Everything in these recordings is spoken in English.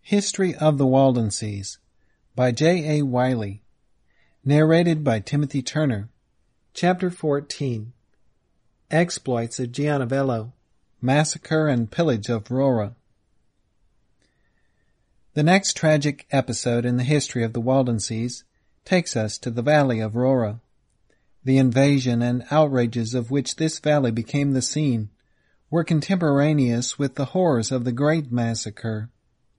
History of the Waldenses by J. A. Wiley. Narrated by Timothy Turner. Chapter 14. Exploits of Giannavello. Massacre and Pillage of Rora. The next tragic episode in the history of the Waldenses takes us to the valley of Rora. The invasion and outrages of which this valley became the scene were contemporaneous with the horrors of the Great Massacre.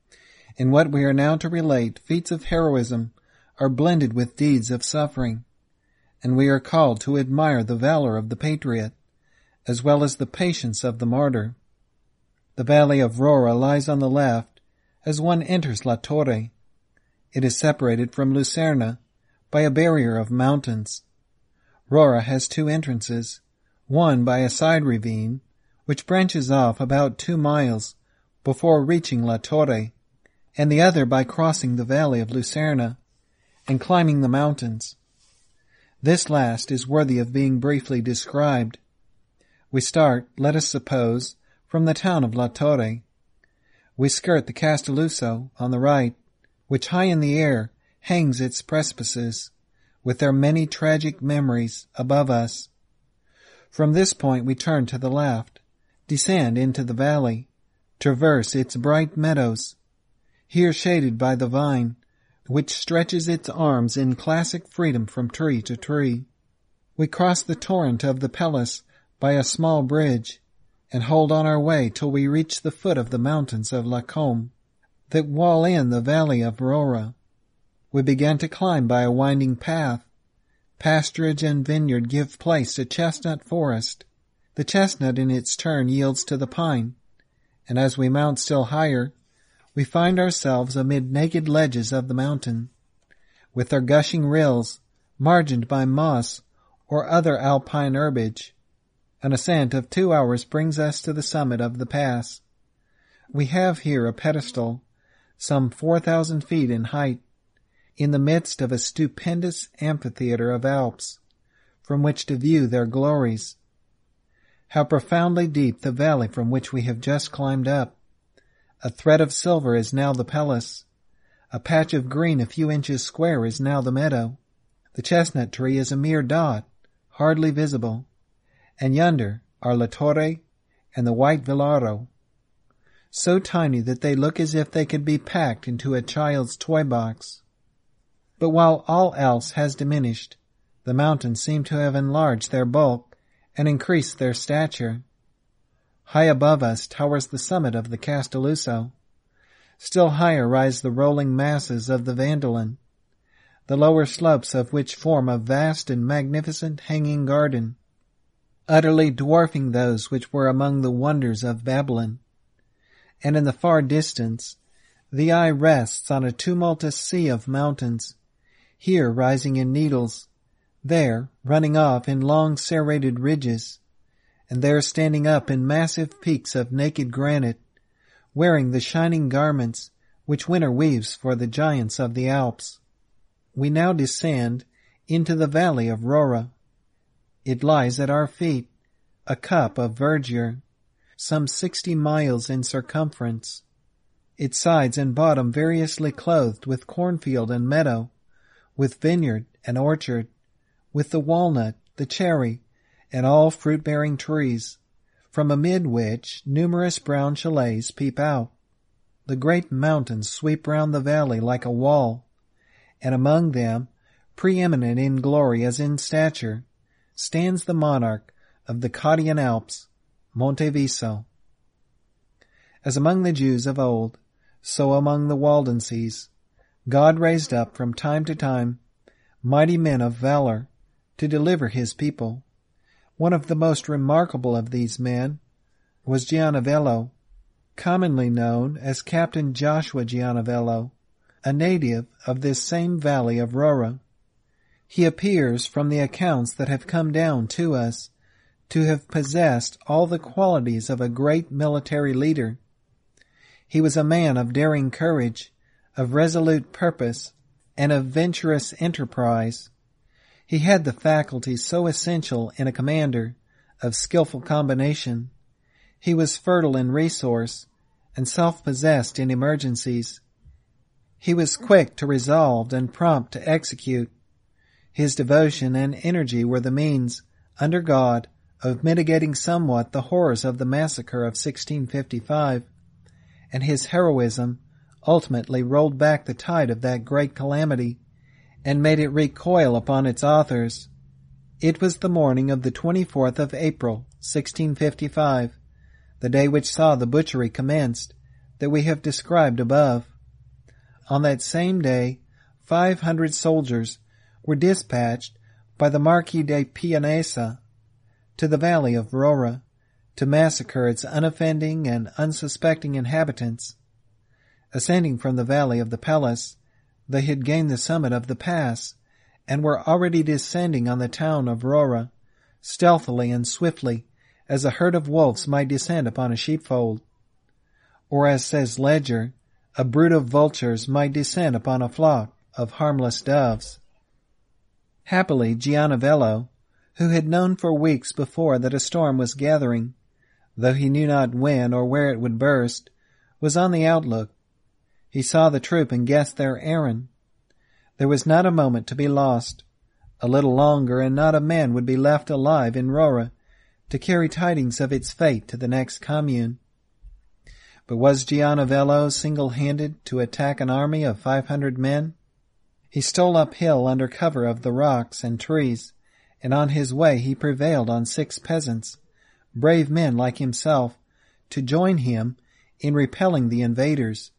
In what we are now to relate, feats of heroism are blended with deeds of suffering, and we are called to admire the valor of the patriot, as well as the patience of the martyr. The valley of Rora lies on the left as one enters La Torre. It is separated from Lucerna by a barrier of mountains. Rora has two entrances, one by a side ravine, which branches off about 2 miles before reaching La Torre, and the other by crossing the valley of Lucerna and climbing the mountains. This last is worthy of being briefly described. We start, let us suppose, from the town of La Torre. We skirt the Castelluso on the right, which high in the air hangs its precipices, with their many tragic memories above us. From this point we turn to the left, descend into the valley, traverse its bright meadows, here shaded by the vine, which stretches its arms in classic freedom from tree to tree. We cross the torrent of the Pellis by a small bridge, and hold on our way till we reach the foot of the mountains of La Combe, that wall in the valley of Rora. We begin to climb by a winding path. Pasturage and vineyard give place to chestnut forest. The chestnut in its turn yields to the pine, and as we mount still higher, we find ourselves amid naked ledges of the mountain, with their gushing rills margined by moss or other alpine herbage. An ascent of 2 hours brings us to the summit of the pass. We have here a pedestal, some 4,000 feet in height, in the midst of a stupendous amphitheater of Alps, from which to view their glories. How profoundly deep the valley from which we have just climbed up! A thread of silver is now the Pellis. A patch of green a few inches square is now the meadow. The chestnut tree is a mere dot, hardly visible, and yonder are La Torre and the white Villaro, so tiny that they look as if they could be packed into a child's toy box. But while all else has diminished, the mountains seem to have enlarged their bulk and increased their stature. High above us towers the summit of the Castelluso. Still higher rise the rolling masses of the Vandelin, the lower slopes of which form a vast and magnificent hanging garden, utterly dwarfing those which were among the wonders of Babylon. And in the far distance, the eye rests on a tumultuous sea of mountains, here rising in needles, there running off in long serrated ridges, and there standing up in massive peaks of naked granite, wearing the shining garments which winter weaves for the giants of the Alps. We now descend into the valley of Rora. It lies at our feet, a cup of verdure, some 60 miles in circumference, its sides and bottom variously clothed with cornfield and meadow, with vineyard and orchard, with the walnut, the cherry, and all fruit-bearing trees, from amid which numerous brown chalets peep out. The great mountains sweep round the valley like a wall, and among them, preeminent in glory as in stature, stands the monarch of the Cottian Alps, Monte Viso. As among the Jews of old, so among the Waldenses, God raised up from time to time mighty men of valor to deliver his people. One of the most remarkable of these men was Giannavello, commonly known as Captain Joshua Giannavello, a native of this same valley of Rora. He appears, from the accounts that have come down to us, to have possessed all the qualities of a great military leader. He was a man of daring courage, of resolute purpose, and of venturous enterprise. He had the faculties so essential in a commander of skillful combination. He was fertile in resource and self-possessed in emergencies. He was quick to resolve and prompt to execute. His devotion and energy were the means, under God, of mitigating somewhat the horrors of the massacre of 1655, and his heroism ultimately rolled back the tide of that great calamity and made it recoil upon its authors. It was the morning of the 24th of April, 1655, the day which saw the butchery commenced, that we have described above. On that same day, 500 soldiers were dispatched by the Marquis de Pianesa to the valley of Rora to massacre its unoffending and unsuspecting inhabitants. Ascending from the valley of the palace, they had gained the summit of the pass and were already descending on the town of Rora, stealthily and swiftly, as a herd of wolves might descend upon a sheepfold. Or, as says Ledger, a brood of vultures might descend upon a flock of harmless doves. Happily, Giannovello, who had known for weeks before that a storm was gathering, though he knew not when or where it would burst, was on the outlook. He saw the troop and guessed their errand. There was not a moment to be lost. A little longer and not a man would be left alive in Rora to carry tidings of its fate to the next commune. But was Giannovello single-handed to attack an army of 500 men? He stole uphill under cover of the rocks and trees, and on his way he prevailed on 6 peasants, brave men like himself, to join him in repelling the invaders.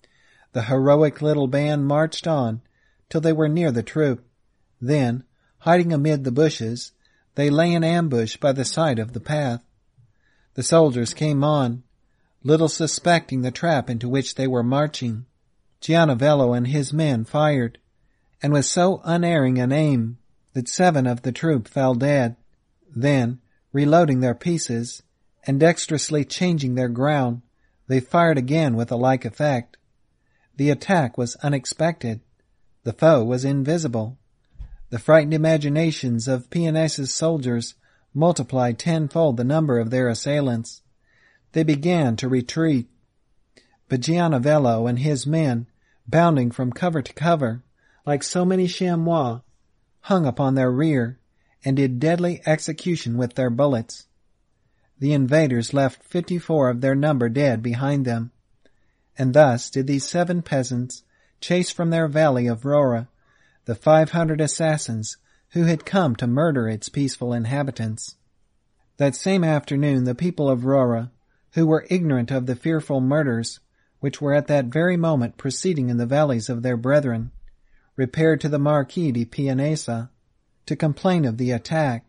The heroic little band marched on till they were near the troop. Then, hiding amid the bushes, they lay in ambush by the side of the path. The soldiers came on, little suspecting the trap into which they were marching. Giannovello and his men fired, and with so unerring an aim that 7 of the troop fell dead. Then, reloading their pieces, and dexterously changing their ground, they fired again with a like effect. The attack was unexpected. The foe was invisible. The frightened imaginations of Pianesa's soldiers multiplied tenfold the number of their assailants. They began to retreat. But Giannovello and his men, bounding from cover to cover, like so many chamois, hung upon their rear, and did deadly execution with their bullets. The invaders left 54 of their number dead behind them, and thus did these 7 peasants chase from their valley of Rora the 500 assassins who had come to murder its peaceful inhabitants. That same afternoon the people of Rora, who were ignorant of the fearful murders which were at that very moment proceeding in the valleys of their brethren, repaired to the Marquis de Pianesa to complain of the attack.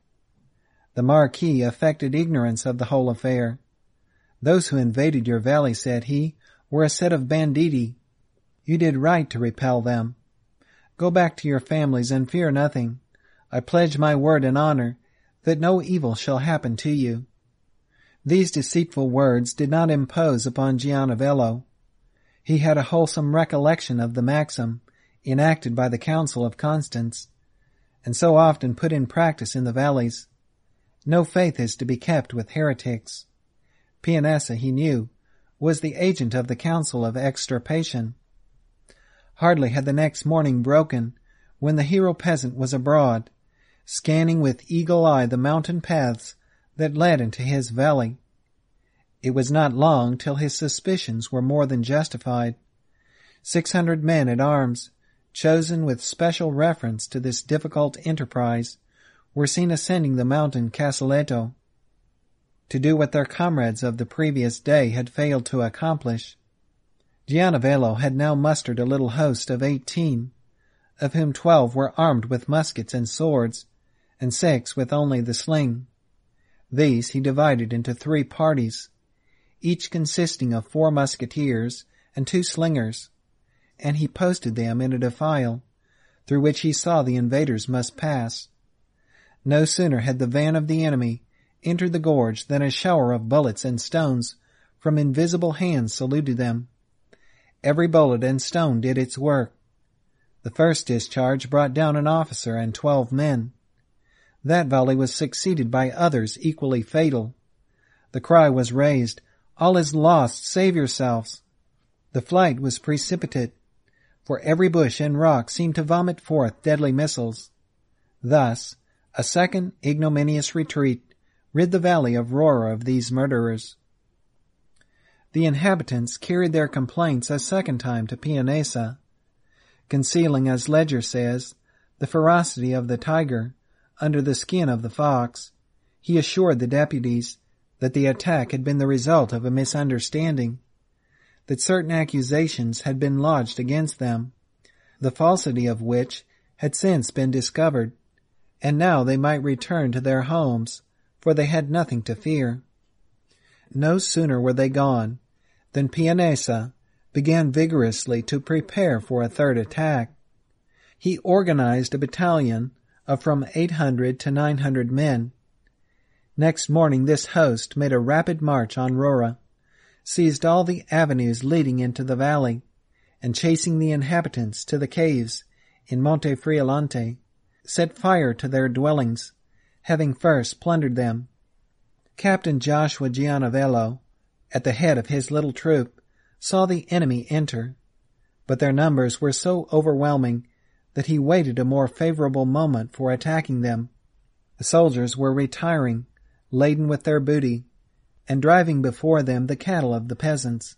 The Marquis affected ignorance of the whole affair. Those who invaded your valley, said he, were a set of banditti. You did right to repel them. Go back to your families and fear nothing. I pledge my word and honor that no evil shall happen to you. These deceitful words did not impose upon Giannovello. He had a wholesome recollection of the maxim enacted by the Council of Constance, and so often put in practice in the valleys. No faith is to be kept with heretics. Pianesa, he knew, was the agent of the Council of Extirpation. Hardly had the next morning broken when the hero peasant was abroad, scanning with eagle eye the mountain paths that led into his valley. It was not long till his suspicions were more than justified. 600 men at arms, chosen with special reference to this difficult enterprise, were seen ascending the mountain Casaletto, to do what their comrades of the previous day had failed to accomplish. Giannovello had now mustered a little host of 18, of whom 12 were armed with muskets and swords, and 6 with only the sling. These he divided into 3 parties, each consisting of 4 musketeers and 2 slingers, and he posted them in a defile, through which he saw the invaders must pass. No sooner had the van of the enemy entered the gorge than a shower of bullets and stones from invisible hands saluted them. Every bullet and stone did its work. The first discharge brought down an officer and 12 men. That volley was succeeded by others equally fatal. The cry was raised, "All is lost, save yourselves!" The flight was precipitate. for every bush and rock seemed to vomit forth deadly missiles. Thus, a second ignominious retreat rid the valley of Rora of these murderers. The inhabitants carried their complaints a second time to Pianesa. Concealing, as Ledger says, the ferocity of the tiger under the skin of the fox, he assured the deputies that the attack had been the result of a misunderstanding, that certain accusations had been lodged against them, the falsity of which had since been discovered, and now they might return to their homes, for they had nothing to fear. No sooner were they gone than Pianesa began vigorously to prepare for a third attack. He organized a battalion of from 800 to 900 men. Next morning this host made a rapid march on Rora, seized all the avenues leading into the valley, and chasing the inhabitants to the caves in Monte Friolante, set fire to their dwellings, having first plundered them. Captain Joshua Gianovello, at the head of his little troop, saw the enemy enter, but their numbers were so overwhelming that he waited a more favorable moment for attacking them. The soldiers were retiring, laden with their booty, and driving before them the cattle of the peasants.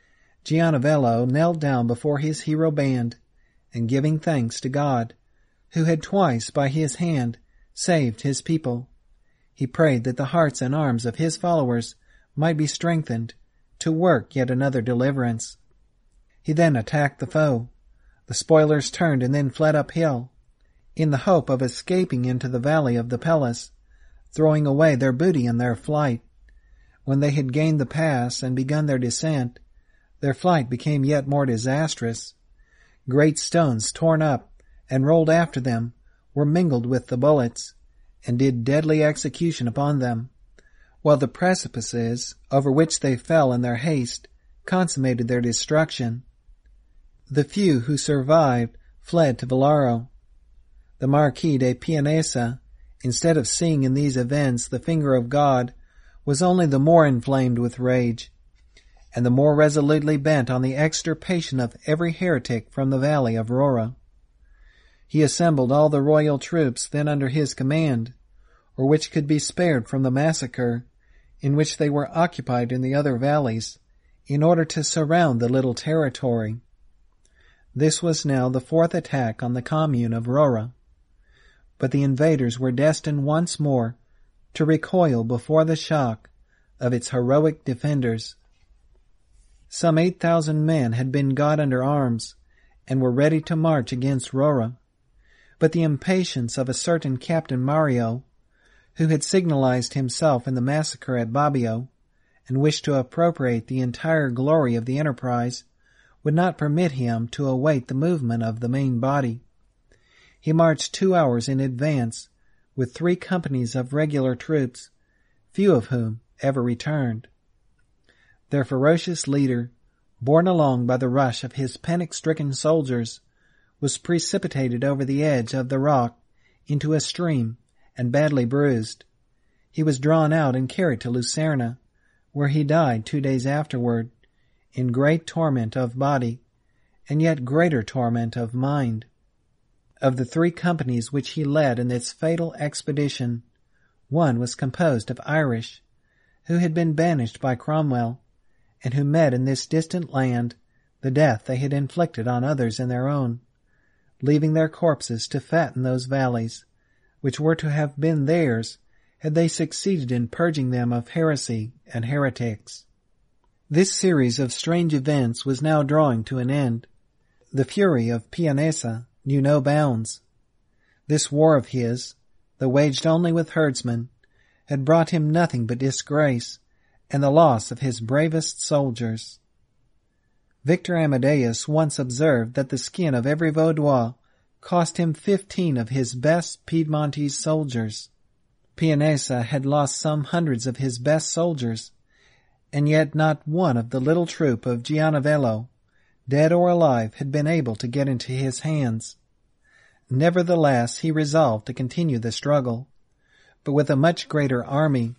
Gianovello knelt down before his hero band, and giving thanks to God, who had twice by his hand saved his people, he prayed that the hearts and arms of his followers might be strengthened to work yet another deliverance. He then attacked the foe. The spoilers turned and then fled uphill, in the hope of escaping into the valley of the Pelus, throwing away their booty in their flight. When they had gained the pass and begun their descent, their flight became yet more disastrous. Great stones torn up and rolled after them were mingled with the bullets, and did deadly execution upon them, while the precipices over which they fell in their haste consummated their destruction. The few who survived fled to Villaro. The Marquis de Pianesa, instead of seeing in these events the finger of God, was only the more inflamed with rage, and the more resolutely bent on the extirpation of every heretic from the valley of Rora. He assembled all the royal troops then under his command, or which could be spared from the massacre in which they were occupied in the other valleys, in order to surround the little territory. This was now the fourth attack on the commune of Rora, but the invaders were destined once more to recoil before the shock of its heroic defenders. Some 8,000 men had been got under arms, and were ready to march against Rora, but the impatience of a certain Captain Mario, who had signalized himself in the massacre at Bobbio, and wished to appropriate the entire glory of the enterprise, would not permit him to await the movement of the main body. He marched 2 hours in advance with 3 companies of regular troops, few of whom ever returned. Their ferocious leader, borne along by the rush of his panic-stricken soldiers, was precipitated over the edge of the rock into a stream and badly bruised. He was drawn out and carried to Lucerna, where he died 2 days afterward, in great torment of body, and yet greater torment of mind. Of the 3 companies which he led in this fatal expedition, one was composed of Irish, who had been banished by Cromwell, and who met in this distant land the death they had inflicted on others in their own, leaving their corpses to fatten those valleys, which were to have been theirs had they succeeded in purging them of heresy and heretics. This series of strange events was now drawing to an end. The fury of Pianesa knew no bounds. This war of his, though waged only with herdsmen, had brought him nothing but disgrace and the loss of his bravest soldiers. Victor Amadeus once observed that the skin of every Vaudois cost him 15 of his best Piedmontese soldiers. Pianesa had lost some hundreds of his best soldiers, and yet not one of the little troop of Gianovello, dead or alive, had been able to get into his hands. Nevertheless, he resolved to continue the struggle, but with a much greater army.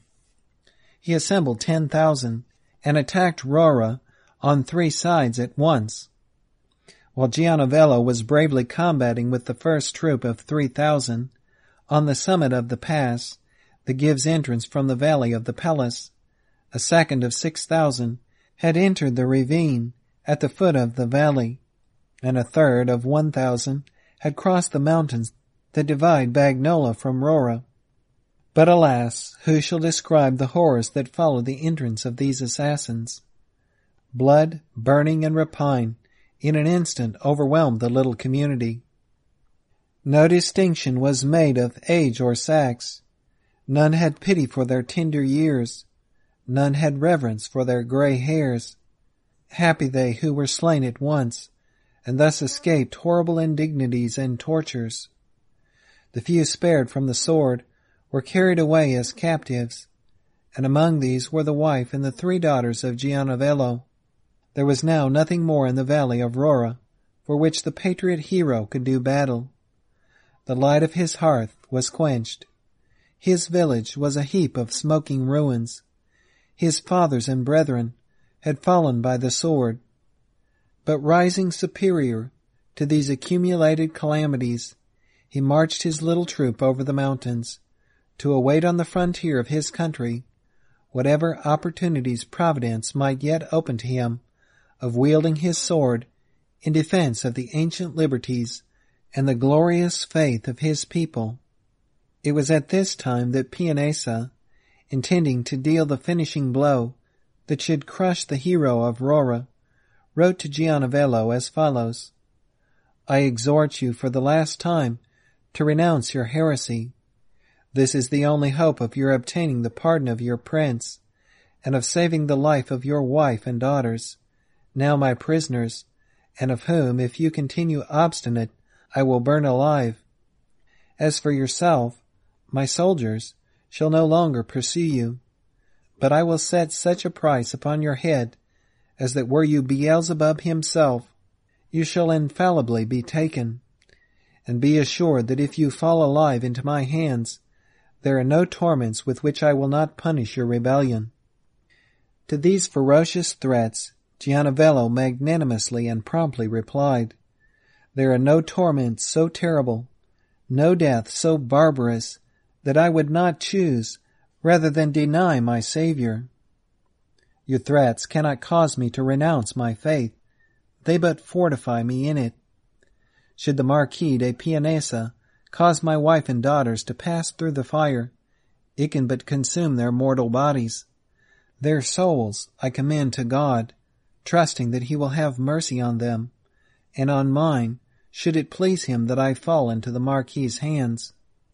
He assembled 10,000 and attacked Rora on 3 sides at once. While Gianovello was bravely combating with the first troop of 3,000 on the summit of the pass that gives entrance from the valley of the Pelus, a second of 6,000 had entered the ravine at the foot of the valley, and a third of 1,000 had crossed the mountains that divide Bagnola from Rora. But alas, who shall describe the horrors that followed the entrance of these assassins? Blood, burning, and rapine in an instant overwhelmed the little community. No distinction was made of age or sex. None had pity for their tender years. None had reverence for their gray hairs. Happy they who were slain at once, and thus escaped horrible indignities and tortures. The few spared from the sword were carried away as captives, and among these were the wife and the 3 daughters of Gianovello. There was now nothing more in the valley of Rora for which the patriot hero could do battle. The light of his hearth was quenched. His village was a heap of smoking ruins. His fathers and brethren had fallen by the sword. But rising superior to these accumulated calamities, he marched his little troop over the mountains to await on the frontier of his country whatever opportunities Providence might yet open to him of wielding his sword in defense of the ancient liberties and the glorious faith of his people. It was at this time that Pianesa, intending to deal the finishing blow that should crush the hero of Rora, wrote to Gianovello as follows: I exhort you for the last time to renounce your heresy. This is the only hope of your obtaining the pardon of your prince, and of saving the life of your wife and daughters, now my prisoners, and of whom, if you continue obstinate, I will burn alive. As for yourself, my soldiers shall no longer pursue you, but I will set such a price upon your head as that were you Beelzebub himself, you shall infallibly be taken. And be assured that if you fall alive into my hands, there are no torments with which I will not punish your rebellion. To these ferocious threats, Gianovello magnanimously and promptly replied, There are no torments so terrible, no death so barbarous, that I would not choose rather than deny my Saviour. Your threats cannot cause me to renounce my faith. They but fortify me in it. Should the Marquis de Pianesa cause my wife and daughters to pass through the fire, it can but consume their mortal bodies. Their souls I commend to God, trusting that he will have mercy on them, and on mine, should it please him that I fall into the Marquis's hands.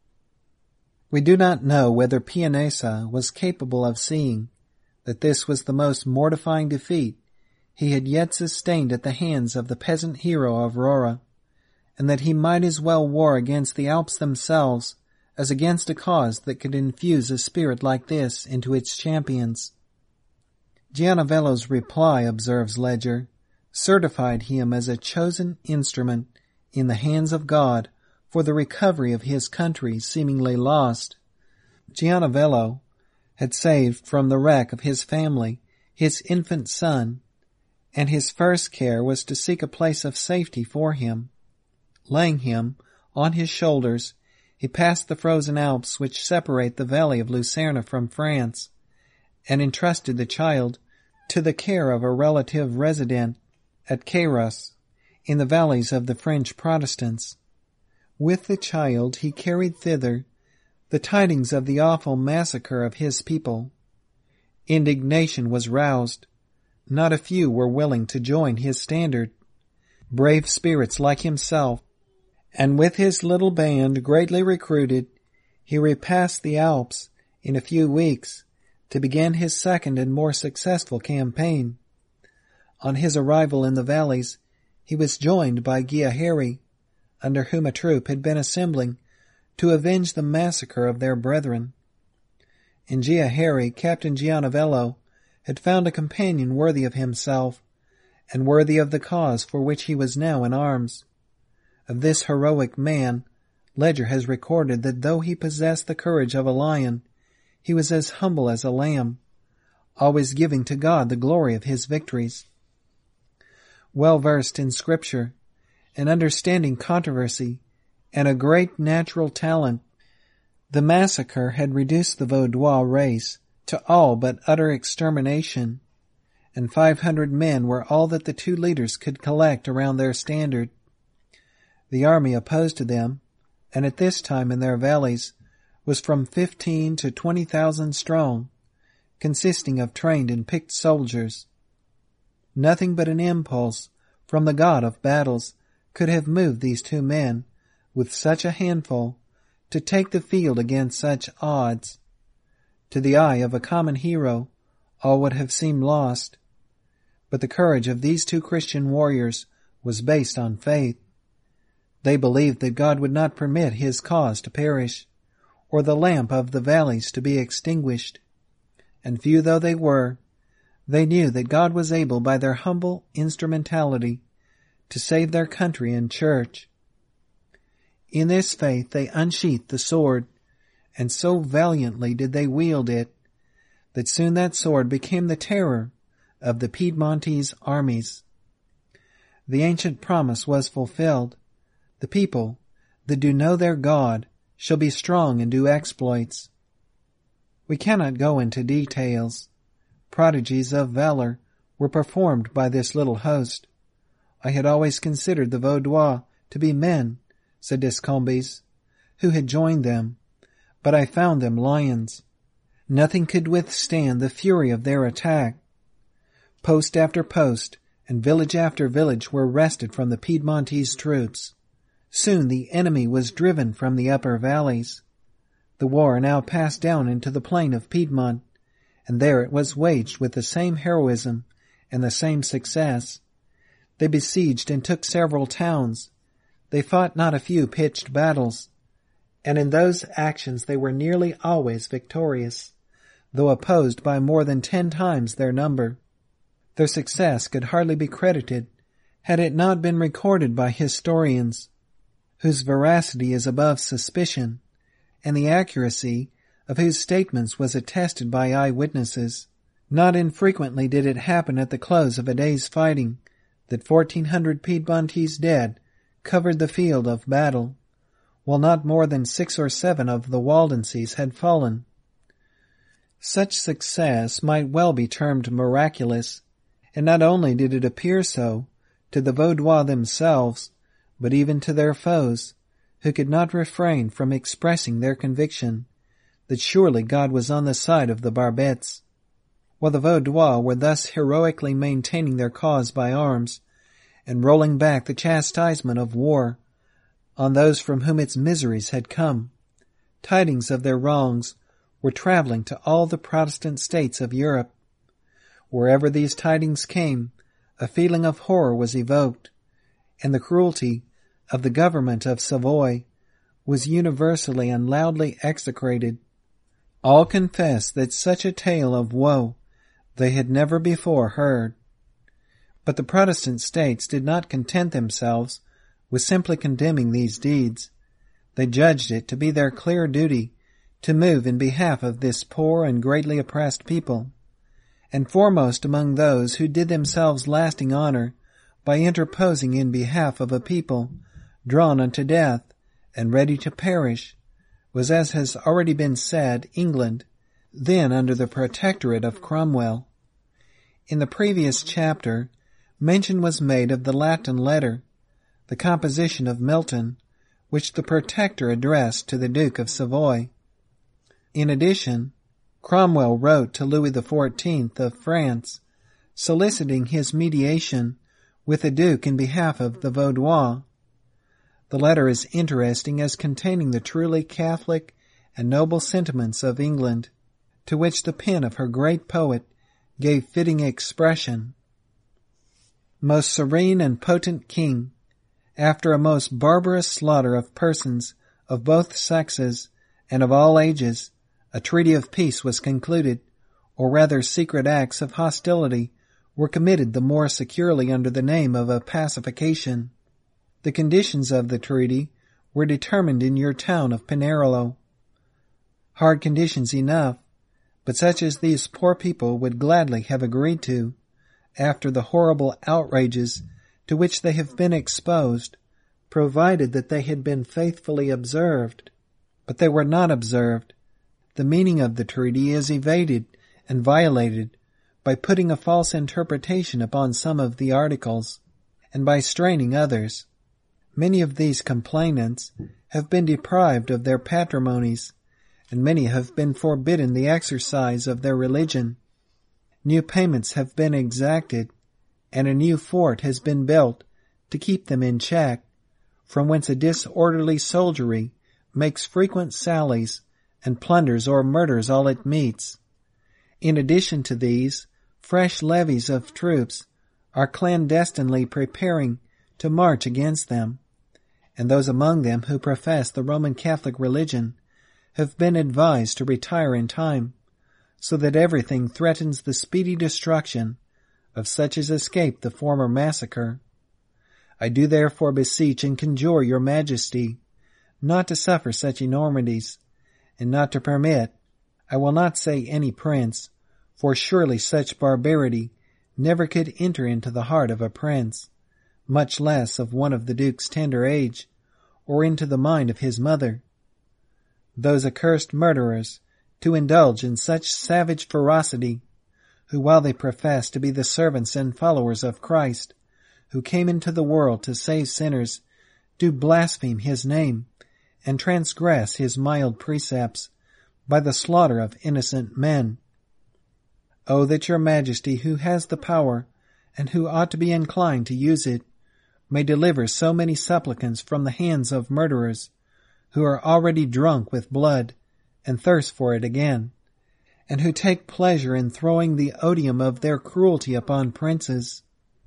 We do not know whether Pianesa was capable of seeing that this was the most mortifying defeat he had yet sustained at the hands of the peasant hero of Rora, and that he might as well war against the Alps themselves as against a cause that could infuse a spirit like this into its champions. Gianovello's reply, observes Ledger, certified him as a chosen instrument in the hands of God for the recovery of his country seemingly lost. Gianovello had saved from the wreck of his family his infant son, and his first care was to seek a place of safety for him. Laying him on his shoulders, he passed the frozen Alps which separate the valley of Lucerna from France, and entrusted the child to the care of a relative resident at Queyras, in the valleys of the French Protestants. With the child he carried thither the tidings of the awful massacre of his people. Indignation was roused. Not a few were willing to join his standard. Brave spirits like himself, and with his little band greatly recruited, he repassed the Alps in a few weeks to begin his second and more successful campaign. On his arrival in the valleys, he was joined by Giaheri, under whom a troop had been assembling to avenge the massacre of their brethren. In Giaheri, Captain Gianovello had found a companion worthy of himself, and worthy of the cause for which he was now in arms. Of this heroic man, Ledger has recorded that though he possessed the courage of a lion, he was as humble as a lamb, always giving to God the glory of his victories. Well versed in Scripture, an understanding controversy, and a great natural talent. The massacre had reduced the Vaudois race to all but utter extermination, and 500 men were all that the two leaders could collect around their standard. The army opposed to them, and at this time in their valleys, was from 15 to 20,000 strong, consisting of trained and picked soldiers. Nothing but an impulse from the God of battles could have moved these two men, with such a handful, to take the field against such odds. To the eye of a common hero, all would have seemed lost. But the courage of these two Christian warriors was based on faith. They believed that God would not permit his cause to perish, or the lamp of the valleys to be extinguished. And few though they were, they knew that God was able by their humble instrumentality to save their country and church. In this faith they unsheathed the sword, and so valiantly did they wield it, that soon that sword became the terror of the Piedmontese armies. The ancient promise was fulfilled. The people that do know their God shall be strong and do exploits. We cannot go into details. Prodigies of valor were performed by this little host. I had always considered the Vaudois to be men, said Descombes, who had joined them, but I found them lions. Nothing could withstand the fury of their attack. Post after post and village after village were wrested from the Piedmontese troops. Soon the enemy was driven from the upper valleys. The war now passed down into the plain of Piedmont, and there it was waged with the same heroism and the same success. They besieged and took several towns. They fought not a few pitched battles, and in those actions they were nearly always victorious, though opposed by more than 10 times their number. Their success could hardly be credited had it not been recorded by historians, whose veracity is above suspicion, and the accuracy of whose statements was attested by eyewitnesses. Not infrequently did it happen at the close of a day's fighting that 1,400 Piedmontese dead covered the field of battle, while not more than 6 or 7 of the Waldenses had fallen. Such success might well be termed miraculous, and not only did it appear so to the Vaudois themselves, but even to their foes, who could not refrain from expressing their conviction that surely God was on the side of the Barbettes. While the Vaudois were thus heroically maintaining their cause by arms, and rolling back the chastisement of war on those from whom its miseries had come, tidings of their wrongs were traveling to all the Protestant states of Europe. Wherever these tidings came, a feeling of horror was evoked, and the cruelty of the government of Savoy was universally and loudly execrated. All confessed that such a tale of woe they had never before heard. But the Protestant states did not content themselves with simply condemning these deeds. They judged it to be their clear duty to move in behalf of this poor and greatly oppressed people, and foremost among those who did themselves lasting honor by interposing in behalf of a people drawn unto death and ready to perish, was, as has already been said, England, then under the protectorate of Cromwell. In the previous chapter, mention was made of the Latin letter, the composition of Milton, which the Protector addressed to the Duke of Savoy. In addition, Cromwell wrote to Louis XIV of France, soliciting his mediation with the Duke in behalf of the Vaudois. The letter is interesting as containing the truly Catholic and noble sentiments of England, to which the pen of her great poet gave fitting expression. Most serene and potent King, after a most barbarous slaughter of persons of both sexes and of all ages, a treaty of peace was concluded, or rather secret acts of hostility were committed the more securely under the name of a pacification. The conditions of the treaty were determined in your town of Pinerolo. Hard conditions enough, but such as these poor people would gladly have agreed to, after the horrible outrages to which they have been exposed provided that they had been faithfully observed. But they were not observed. The meaning of the treaty is evaded and violated by putting a false interpretation upon some of the articles, and by straining others. Many of these complainants have been deprived of their patrimonies, and many have been forbidden the exercise of their religion. New payments have been exacted, and a new fort has been built to keep them in check, from whence a disorderly soldiery makes frequent sallies and plunders or murders all it meets. In addition to these, fresh levies of troops are clandestinely preparing to march against them, and those among them who profess the Roman Catholic religion have been advised to retire in time, so that everything threatens the speedy destruction of such as escaped the former massacre. I do therefore beseech and conjure your Majesty not to suffer such enormities, and not to permit, I will not say any prince, for surely such barbarity never could enter into the heart of a prince, much less of one of the Duke's tender age, or into the mind of his mother. Those accursed murderers to indulge in such savage ferocity, who, while they profess to be the servants and followers of Christ, who came into the world to save sinners, do blaspheme his name, and transgress his mild precepts by the slaughter of innocent men. Oh, that your Majesty, who has the power, and who ought to be inclined to use it, may deliver so many supplicants from the hands of murderers, who are already drunk with blood, and thirst for it again, and who take pleasure in throwing the odium of their cruelty upon princes.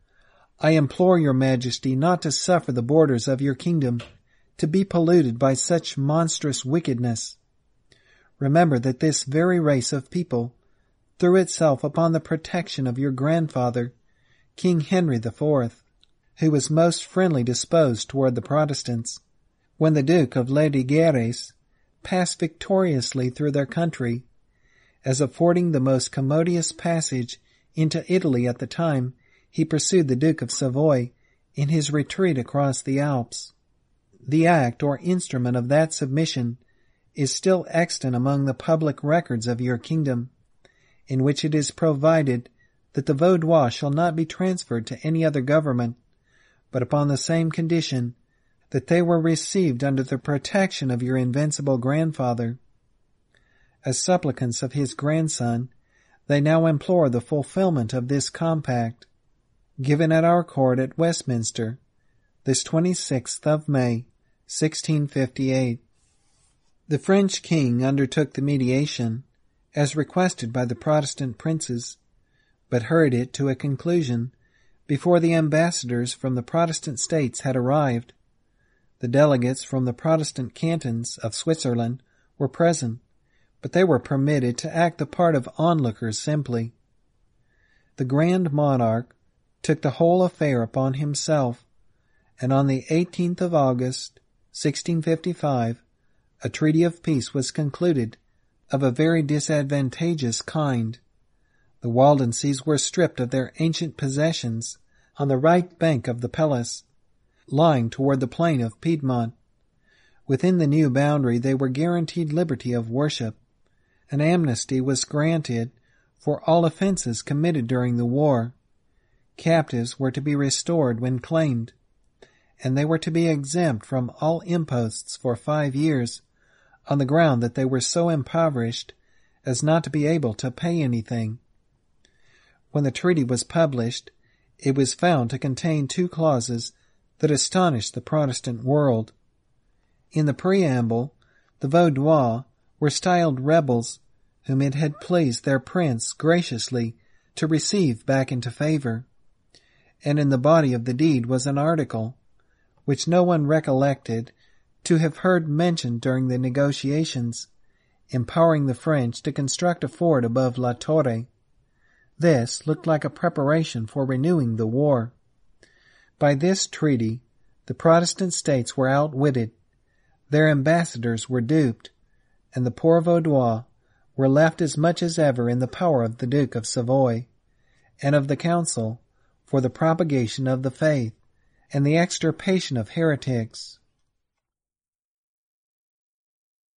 I implore your Majesty not to suffer the borders of your kingdom to be polluted by such monstrous wickedness. Remember that this very race of people threw itself upon the protection of your grandfather, King Henry IV, who was most friendly disposed toward the Protestants, when the Duke of Ledigueres passed victoriously through their country, as affording the most commodious passage into Italy at the time he pursued the Duke of Savoy in his retreat across the Alps. The act or instrument of that submission is still extant among the public records of your kingdom, in which it is provided that the Vaudois shall not be transferred to any other government, but upon the same condition that they were received under the protection of your invincible grandfather. As supplicants of his grandson, they now implore the fulfillment of this compact, given at our court at Westminster, this 26th of May, 1658. The French king undertook the mediation, as requested by the Protestant princes, but hurried it to a conclusion before the ambassadors from the Protestant states had arrived. The delegates from the Protestant cantons of Switzerland were present, but they were permitted to act the part of onlookers simply. The Grand Monarch took the whole affair upon himself, and on the 18th of August, 1655, a treaty of peace was concluded of a very disadvantageous kind. The Waldenses were stripped of their ancient possessions on the right bank of the Pelus, lying toward the plain of Piedmont. Within the new boundary they were guaranteed liberty of worship. An amnesty was granted for all offenses committed during the war. Captives were to be restored when claimed, and they were to be exempt from all imposts for 5 years, on the ground that they were so impoverished as not to be able to pay anything. When the treaty was published, it was found to contain 2 clauses that astonished the Protestant world. In the preamble, the Vaudois were styled rebels, whom it had pleased their prince graciously to receive back into favor, and in the body of the deed was an article, which no one recollected to have heard mentioned during the negotiations, empowering the French to construct a fort above La Torre. This looked like a preparation for renewing the war. By this treaty, the Protestant states were outwitted, their ambassadors were duped, and the poor Vaudois were left as much as ever in the power of the Duke of Savoy, and of the Council for the propagation of the faith, and the extirpation of heretics.